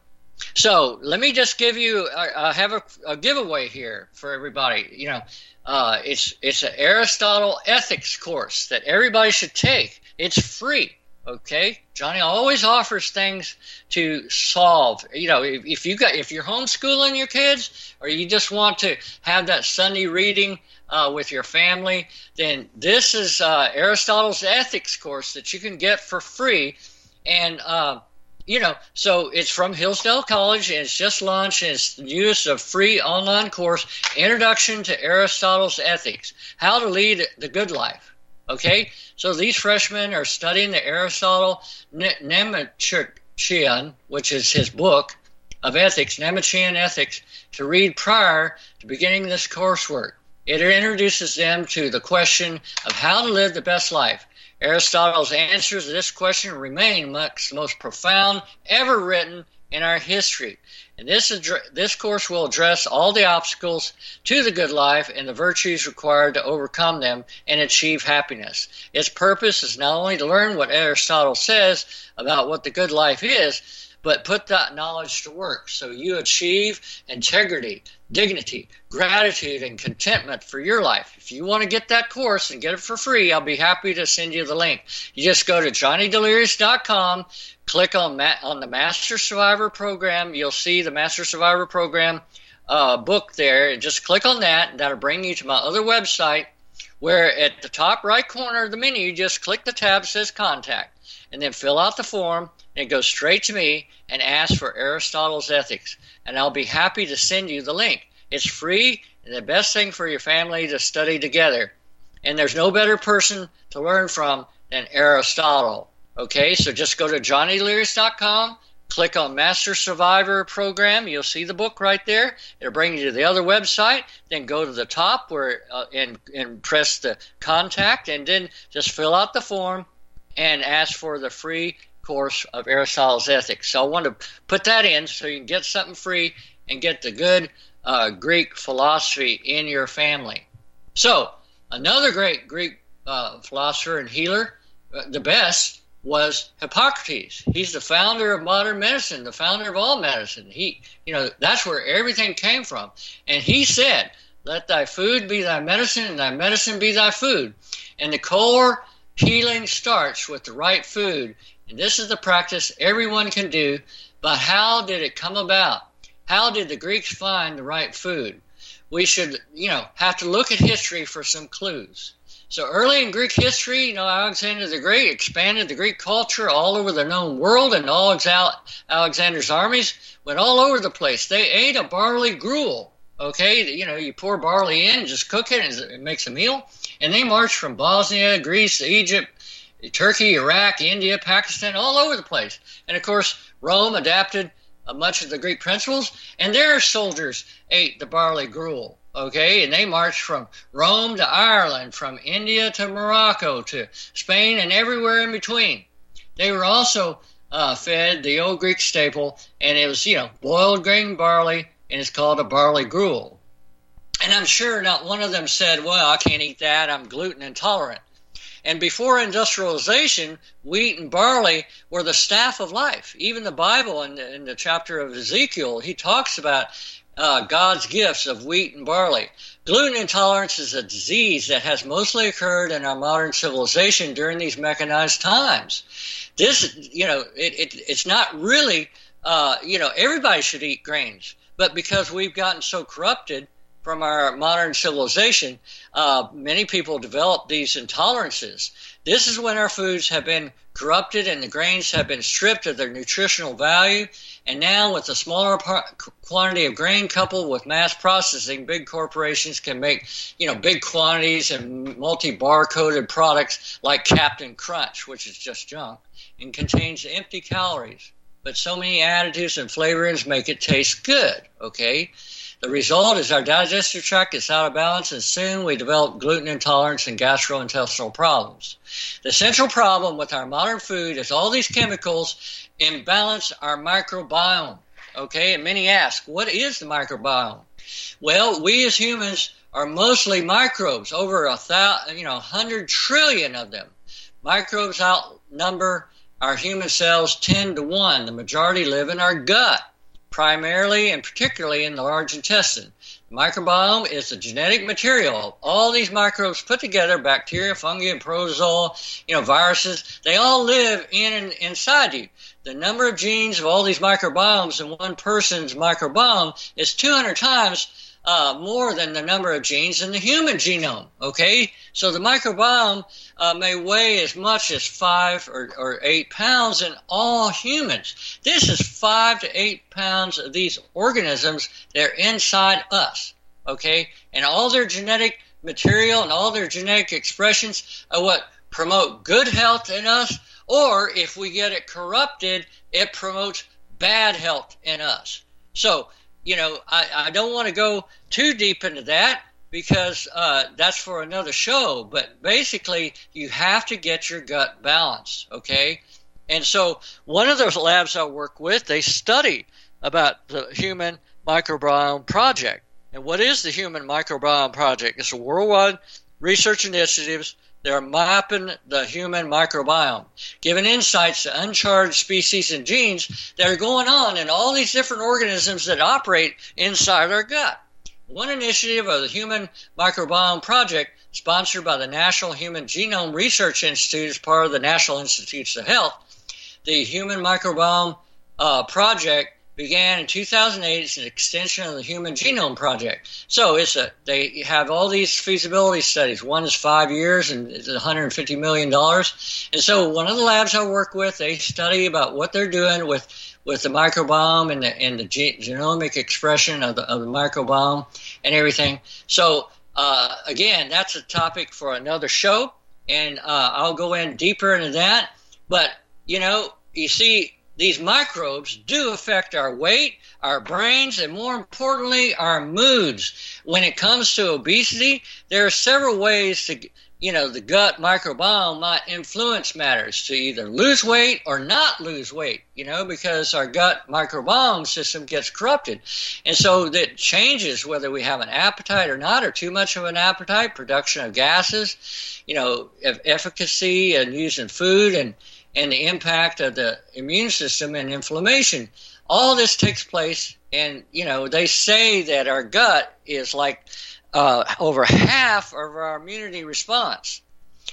Speaker 2: So let me just give you, I uh, have a, a giveaway here for everybody. You know, uh, it's it's an Aristotle ethics course that everybody should take. It's free, okay? Johnny always offers things to solve. You know, if, if you got if you're homeschooling your kids, or you just want to have that Sunday reading uh, with your family, then this is uh, Aristotle's ethics course that you can get for free. And uh, you know, so it's from Hillsdale College, and it's just launched, and it's the newest of free online course, Introduction to Aristotle's Ethics: How to Lead the Good Life. Okay, so these freshmen are studying the Aristotle Nemechian, which is his book of ethics, Nemechian Ethics, to read prior to beginning this coursework. It introduces them to the question of how to live the best life. Aristotle's answers to this question remain amongst the most profound ever written in our history. And this, addre- this course will address all the obstacles to the good life and the virtues required to overcome them and achieve happiness. Its purpose is not only to learn what Aristotle says about what the good life is, but put that knowledge to work so you achieve integrity, dignity, gratitude, and contentment for your life. If you want to get that course and get it for free, I'll be happy to send you the link. You just go to johnny delirious dot com, click on Ma- on the Master Survivor Program. You'll see the Master Survivor Program uh, book there, and just click on that, and that'll bring you to my other website, where at the top right corner of the menu, you just click the tab that says Contact, and then fill out the form, and go straight to me and ask for Aristotle's Ethics, and I'll be happy to send you the link. It's free and the best thing for your family to study together. And there's no better person to learn from than Aristotle. Okay, so just go to johnny delirious dot com, click on Master Survivor Program. You'll see the book right there. It'll bring you to the other website. Then go to the top where uh, and and press the contact, and then just fill out the form and ask for the free course of Aristotle's Ethics. So I want to put that in so you can get something free and get the good uh, Greek philosophy in your family. So another great Greek uh, philosopher and healer, uh, the best, was Hippocrates. He's the founder of modern medicine, the founder of all medicine. He, you know, that's where everything came from. And he said, "Let thy food be thy medicine, and thy medicine be thy food." And the core healing starts with the right food. And this is the practice everyone can do. But how did it come about? How did the Greeks find the right food? We should, you know, have to look at history for some clues. So early in Greek history, you know, Alexander the Great expanded the Greek culture all over the known world, and all Alexander's armies went all over the place. They ate a barley gruel, okay? You know, you pour barley in, just cook it, and it makes a meal. And they marched from Bosnia, Greece, Egypt, Turkey, Iraq, India, Pakistan, all over the place. And, of course, Rome adapted uh, much of the Greek principles, and their soldiers ate the barley gruel. Okay, and they marched from Rome to Ireland, from India to Morocco to Spain, and everywhere in between. They were also uh, fed the old Greek staple, and it was, you know, boiled grain barley, and it's called a barley gruel. And I'm sure not one of them said, "Well, I can't eat that, I'm gluten intolerant." And before industrialization, wheat and barley were the staff of life. Even the Bible, in the, in the chapter of Ezekiel, he talks about Uh, God's gifts of wheat and barley. Gluten intolerance is a disease that has mostly occurred in our modern civilization during these mechanized times. This, you know, it, it, it's not really, uh, you know, everybody should eat grains, but because we've gotten so corrupted from our modern civilization, uh, many people develop these intolerances. This is when our foods have been corrupted and the grains have been stripped of their nutritional value. And now with a smaller par- quantity of grain coupled with mass processing, big corporations can make, you know, big quantities and multi-barcoded products like Captain Crunch, which is just junk, and contains empty calories. But so many additives and flavorings make it taste good, okay? The result is our digestive tract is out of balance, and soon we develop gluten intolerance and gastrointestinal problems. The central problem with our modern food is all these chemicals imbalance our microbiome, okay? And many ask, what is the microbiome? Well, we as humans are mostly microbes, over a thousand, you know, one hundred trillion of them. Microbes outnumber our human cells ten to one. The majority live in our gut, primarily and particularly in the large intestine. The microbiome is the genetic material of all these microbes put together, bacteria, fungi, and protozoa, you know, viruses. They all live in and inside you. The number of genes of all these microbiomes in one person's microbiome is two hundred times uh, more than the number of genes in the human genome, okay? So the microbiome uh, may weigh as much as five or, or eight pounds in all humans. This is five to eight pounds of these organisms that are inside us, okay? And all their genetic material and all their genetic expressions are what promote good health in us, or if we get it corrupted, it promotes bad health in us. So, you know, I, I don't want to go too deep into that because uh, that's for another show. But basically, you have to get your gut balanced, okay? And so one of those labs I work with, they study about the Human Microbiome Project. And what is the Human Microbiome Project? It's a worldwide research initiative. They're mapping the human microbiome, giving insights to uncharted species and genes that are going on in all these different organisms that operate inside our gut. One initiative of the Human Microbiome Project, sponsored by the National Human Genome Research Institute as part of the National Institutes of Health, the Human Microbiome uh, Project began in two thousand eight. It's an extension of the Human Genome Project. So it's a, they have all these feasibility studies. One is five years and it's one hundred fifty million dollars. And so one of the labs I work with, they study about what they're doing with, with the microbiome and the, and the ge- genomic expression of the, of the microbiome and everything. So uh, again, that's a topic for another show, and uh, I'll go in deeper into that. But, you know, you see, these microbes do affect our weight, our brains, and more importantly, our moods. When it comes to obesity, there are several ways to, you know, the gut microbiome might influence matters to either lose weight or not lose weight, you know, because our gut microbiome system gets corrupted. And so that changes whether we have an appetite or not, or too much of an appetite, production of gases, you know, efficacy and using food, and, and the impact of the immune system and inflammation. All this takes place, and, you know, they say that our gut is like Uh, over half of our immunity response.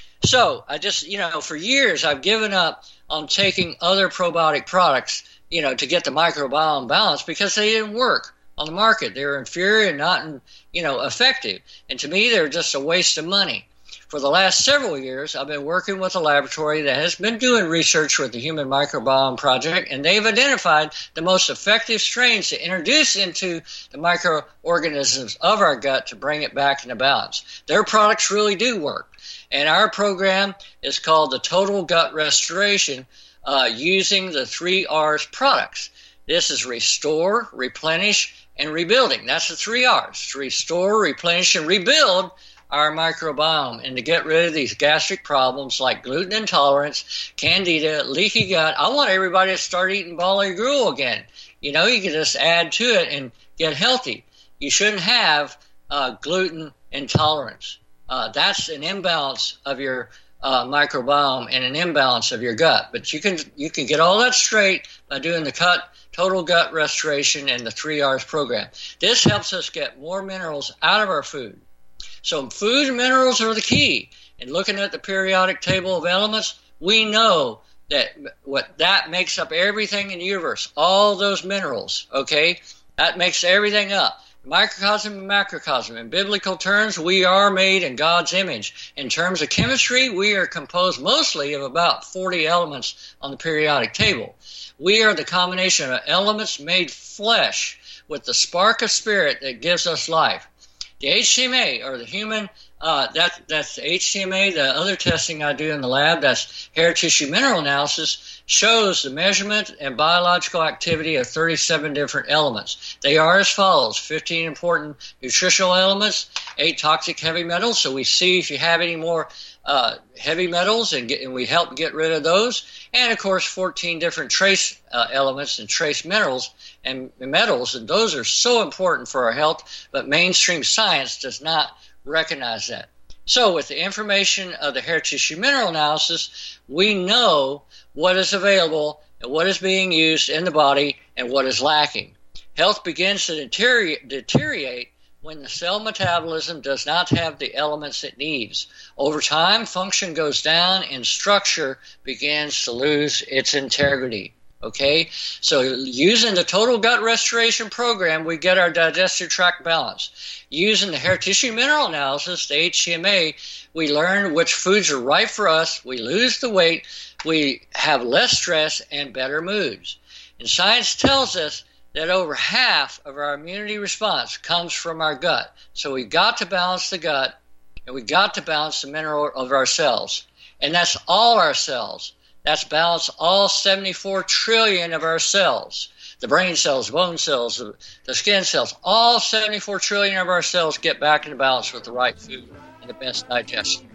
Speaker 2: So I just, you know, for years I've given up on taking other probiotic products, you know, to get the microbiome balanced because they didn't work on the market. They were inferior and not, you know, effective. And to me, they're just a waste of money. For the last several years, I've been working with a laboratory that has been doing research with the Human Microbiome Project, and they've identified the most effective strains to introduce into the microorganisms of our gut to bring it back into balance. Their products really do work. And our program is called the Total Gut Restoration, uh, using the three R's products. This is restore, replenish, and rebuilding. That's the three R's. To restore, replenish, and rebuild our microbiome, and to get rid of these gastric problems like gluten intolerance, candida, leaky gut. I want everybody to start eating barley gruel again. You know, you can just add to it and get healthy. You shouldn't have uh, gluten intolerance. Uh, that's an imbalance of your uh, microbiome and an imbalance of your gut. But you can you can get all that straight by doing the cut, Total Gut Restoration and the three R's program. This helps us get more minerals out of our food. So food and minerals are the key. And looking at the periodic table of elements, we know that what that makes up everything in the universe, all those minerals, okay? That makes everything up. Microcosm and macrocosm. In biblical terms, we are made in God's image. In terms of chemistry, we are composed mostly of about forty elements on the periodic table. We are the combination of elements made flesh with the spark of spirit that gives us life. The H C M A, or the human, uh, that, that's the H C M A, the other testing I do in the lab, that's hair tissue mineral analysis, shows the measurement and biological activity of thirty-seven different elements. They are as follows: fifteen important nutritional elements, eight toxic heavy metals, so we see if you have any more uh, heavy metals, and, get, and we help get rid of those, and of course fourteen different trace uh, elements and trace minerals and metals, and those are so important for our health, but mainstream science does not recognize that. So with the information of the hair tissue mineral analysis, we know what is available and what is being used in the body and what is lacking. Health begins to deteriorate, deteriorate when the cell metabolism does not have the elements it needs. Over time, function goes down and structure begins to lose its integrity. Okay, so using the Total Gut Restoration program, we get our digestive tract balance. Using the hair tissue mineral analysis, the H C M A, we learn which foods are right for us, we lose the weight, we have less stress and better moods. And science tells us that over half of our immunity response comes from our gut. So we got to balance the gut, and we got to balance the mineral of our cells. And that's all our cells. That's balance all seventy-four trillion of our cells. The brain cells, bone cells, the skin cells, all seventy-four trillion of our cells get back into balance with the right food and the best digestion.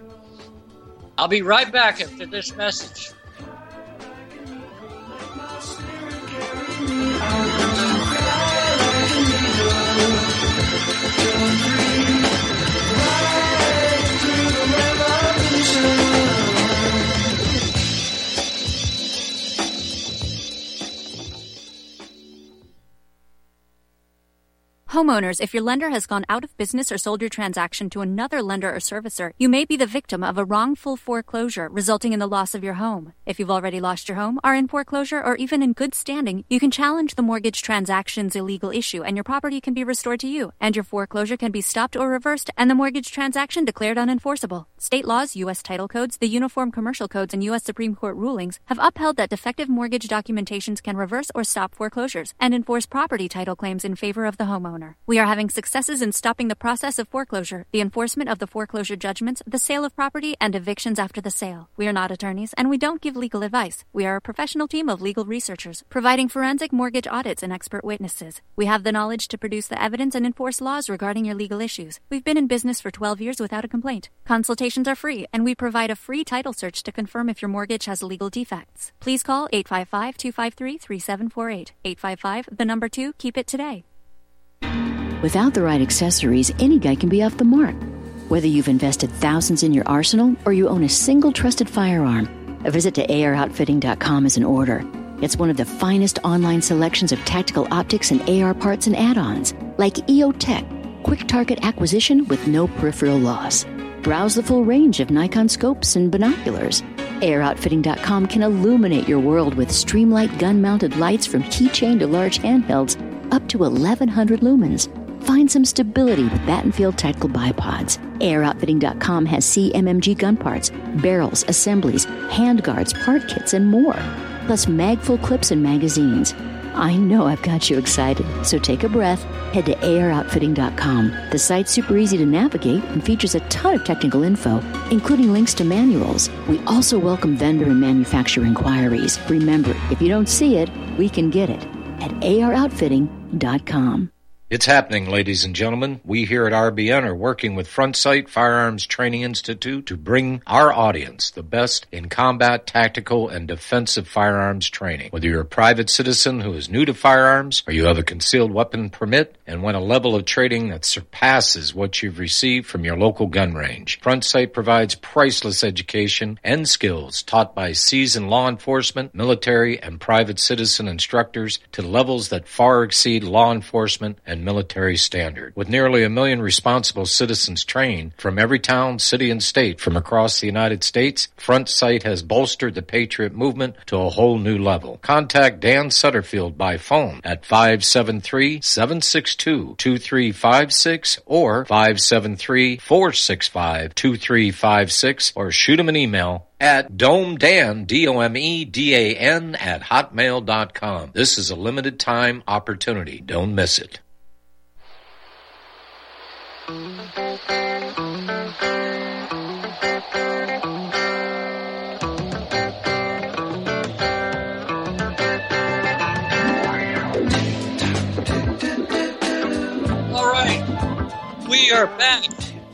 Speaker 2: I'll be right back after this message.
Speaker 10: Homeowners, if your lender has gone out of business or sold your transaction to another lender or servicer, you may be the victim of a wrongful foreclosure, resulting in the loss of your home. If you've already lost your home, are in foreclosure, or even in good standing, you can challenge the mortgage transaction's illegal issue, and your property can be restored to you, and your foreclosure can be stopped or reversed, and the mortgage transaction declared unenforceable. State laws, U S title codes, the Uniform Commercial Codes, and U S Supreme Court rulings have upheld that defective mortgage documentations can reverse or stop foreclosures and enforce property title claims in favor of the homeowner. owner. We are having successes in stopping the process of foreclosure, the enforcement of the foreclosure judgments, the sale of property, and evictions after the sale. We are not attorneys, and we don't give legal advice. We are a professional team of legal researchers, providing forensic mortgage audits and expert witnesses. We have the knowledge to produce the evidence and enforce laws regarding your legal issues. We've been in business for twelve years without a complaint. Consultations are free, and we provide a free title search to confirm if your mortgage has legal defects. Please call eight five five, two five three, three seven four eight. eight five five, the number two, keep it today.
Speaker 11: Without the right accessories, any guy can be off the mark. Whether you've invested thousands in your arsenal or you own a single trusted firearm, a visit to A R outfitting dot com is in order. It's one of the finest online selections of tactical optics and A R parts and add-ons, like E O Tech, quick target acquisition with no peripheral loss. Browse the full range of Nikon scopes and binoculars. A R outfitting dot com can illuminate your world with Streamlight gun-mounted lights from keychain to large handhelds up to eleven hundred lumens. Find some stability with Battenfield Tactical Bipods. A R outfitting dot com has C M M G gun parts, barrels, assemblies, handguards, part kits, and more. Plus mag-full clips and magazines. I know I've got you excited, so take a breath. Head to A R outfitting dot com. The site's super easy to navigate and features a ton of technical info, including links to manuals. We also welcome vendor and manufacturer inquiries. Remember, if you don't see it, we can get it at A R outfitting dot com.
Speaker 12: It's happening, ladies and gentlemen. We here at R B N are working with Front Sight Firearms Training Institute to bring our audience the best in combat, tactical, and defensive firearms training. Whether you're a private citizen who is new to firearms, or you have a concealed weapon permit and want a level of training that surpasses what you've received from your local gun range, Front Sight provides priceless education and skills taught by seasoned law enforcement, military, and private citizen instructors to levels that far exceed law enforcement and military standard. With nearly a million responsible citizens trained from every town, city, and state from across the United States, Front Sight has bolstered the Patriot movement to a whole new level. Contact Dan Sutterfield by phone at five seven three, seven six two, two three five six or five seven three, four six five, two three five six or shoot him an email at domedan, D O M E D A N, at hotmail dot com. This is a limited time opportunity. Don't miss it.
Speaker 2: All right, we are back.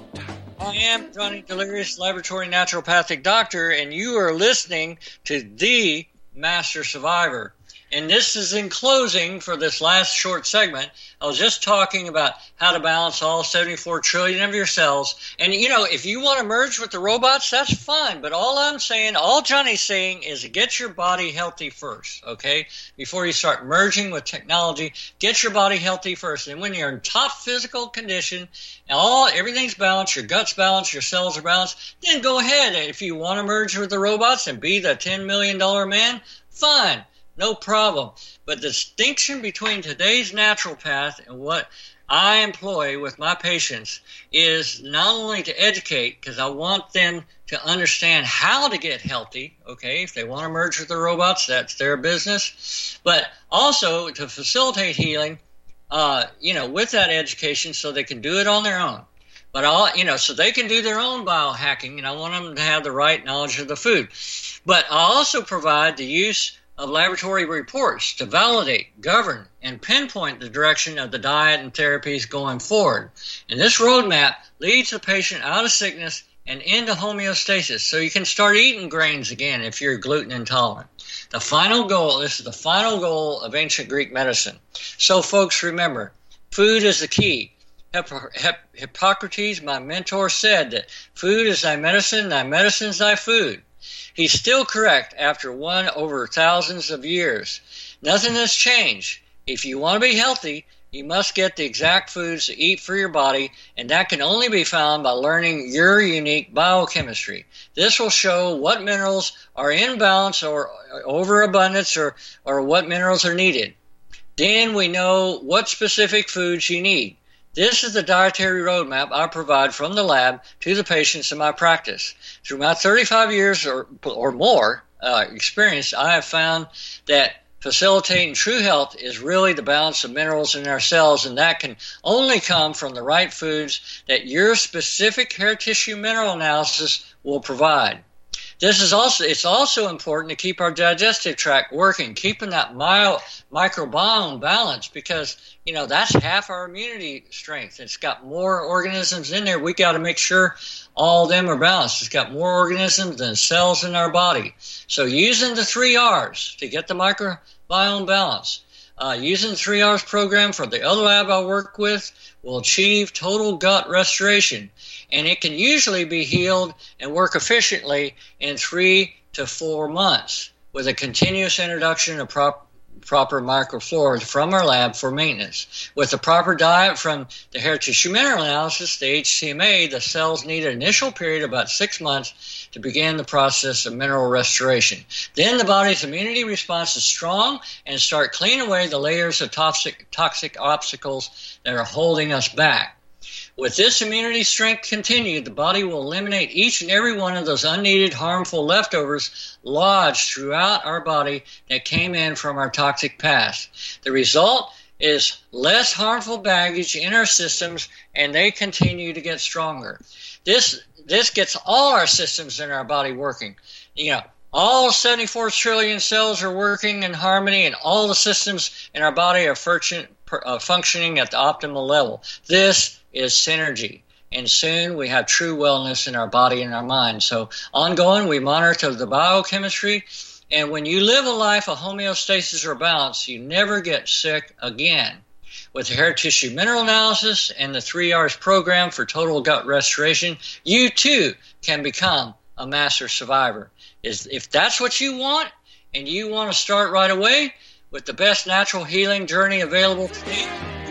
Speaker 2: I am Johnny Delirious, laboratory naturopathic doctor, and you are listening to The Master Survivor. And this is in closing for this last short segment. I was just talking about how to balance all seventy-four trillion of your cells. And, you know, if you want to merge with the robots, that's fine. But all I'm saying, all Johnny's saying is get your body healthy first, okay? Before you start merging with technology, get your body healthy first. And when you're in top physical condition, all everything's balanced, your gut's balanced, your cells are balanced, then go ahead. If you want to merge with the robots and be the ten million dollars man, fine. No problem. But the distinction between today's naturopath and what I employ with my patients is not only to educate, because I want them to understand how to get healthy, okay? If they want to merge with the robots, that's their business. But also to facilitate healing, uh, you know, with that education so they can do it on their own. But all, you know, so they can do their own biohacking, and I want them to have the right knowledge of the food. But I also provide the use of laboratory reports to validate, govern, and pinpoint the direction of the diet and therapies going forward. And this roadmap leads the patient out of sickness and into homeostasis, so you can start eating grains again if you're gluten intolerant. The final goal, this is the final goal of ancient Greek medicine. So folks, remember, food is the key. Hippo- Hip- Hippocrates, my mentor, said that food is thy medicine, thy medicine is thy food. He's still correct after one over thousands of years. Nothing has changed. If you want to be healthy, you must get the exact foods to eat for your body, and that can only be found by learning your unique biochemistry. This will show what minerals are in balance or overabundance or, or what minerals are needed. Then we know what specific foods you need. This is the dietary roadmap I provide from the lab to the patients in my practice. Through my thirty-five years or, or more uh, experience, I have found that facilitating true health is really the balance of minerals in our cells, and that can only come from the right foods that your specific hair tissue mineral analysis will provide. This is also, it's also important to keep our digestive tract working, keeping that myo, microbiome balanced, because, you know, that's half our immunity strength. It's got more organisms in there. We got to make sure all of them are balanced. It's got more organisms than cells in our body. So using the three R's to get the microbiome balance, uh, using the three R's program for the other lab I work with will achieve total gut restoration. And it can usually be healed and work efficiently in three to four months with a continuous introduction of prop, proper microflora from our lab for maintenance. With the proper diet from the hair tissue mineral analysis, the H T M A, the cells need an initial period of about six months to begin the process of mineral restoration. Then the body's immunity response is strong and start cleaning away the layers of toxic, toxic obstacles that are holding us back. With this immunity strength continued, the body will eliminate each and every one of those unneeded, harmful leftovers lodged throughout our body that came in from our toxic past. The result is less harmful baggage in our systems, and they continue to get stronger. This this gets all our systems in our body working. You know, all seventy-four trillion cells are working in harmony, and all the systems in our body are function, uh, functioning at the optimal level. This is synergy, and soon we have true wellness in our body and our mind. So ongoing, we monitor the biochemistry, and when you live a life of homeostasis or balance, you never get sick again. With the hair tissue mineral analysis and the three R's program for total gut restoration, you too can become a master survivor. Is if that's what you want, and you want to start right away with the best natural healing journey available today,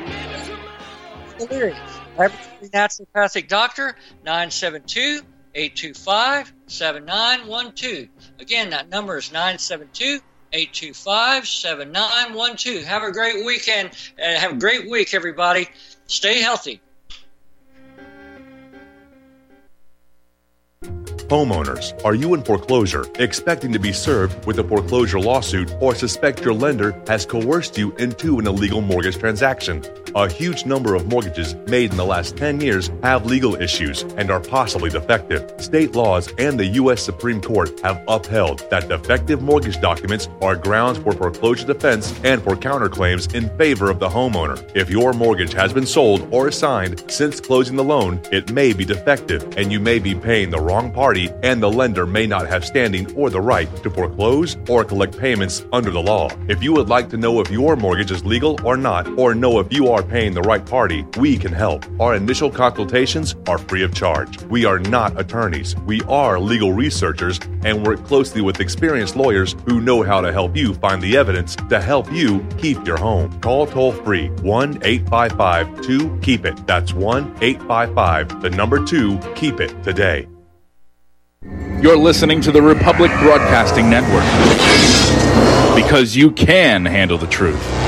Speaker 2: Delirious Laboratory Naturopathic Doctor, nine seven two, eight two five, seven nine one two. Again, that number is nine seven two, eight two five, seven nine one two. Have a great weekend, and have a great week, everybody. Stay healthy.
Speaker 13: Homeowners, are you in foreclosure, expecting to be served with a foreclosure lawsuit, or suspect your lender has coerced you into an illegal mortgage transaction? A huge number of mortgages made in the last ten years have legal issues and are possibly defective. State laws and the U S Supreme Court have upheld that defective mortgage documents are grounds for foreclosure defense and for counterclaims in favor of the homeowner. If your mortgage has been sold or assigned since closing the loan, it may be defective and you may be paying the wrong party, and the lender may not have standing or the right to foreclose or collect payments under the law. If you would like to know if your mortgage is legal or not, or know if you are paying the right party, we can help. Our initial consultations are free of charge. We are not attorneys. We are legal researchers and work closely with experienced lawyers who know how to help you find the evidence to help you keep your home. Call toll-free one eight five five two keep it. That's one eight five five, the number two, keep it today.
Speaker 14: You're listening to the Republic Broadcasting Network, because you can handle the truth.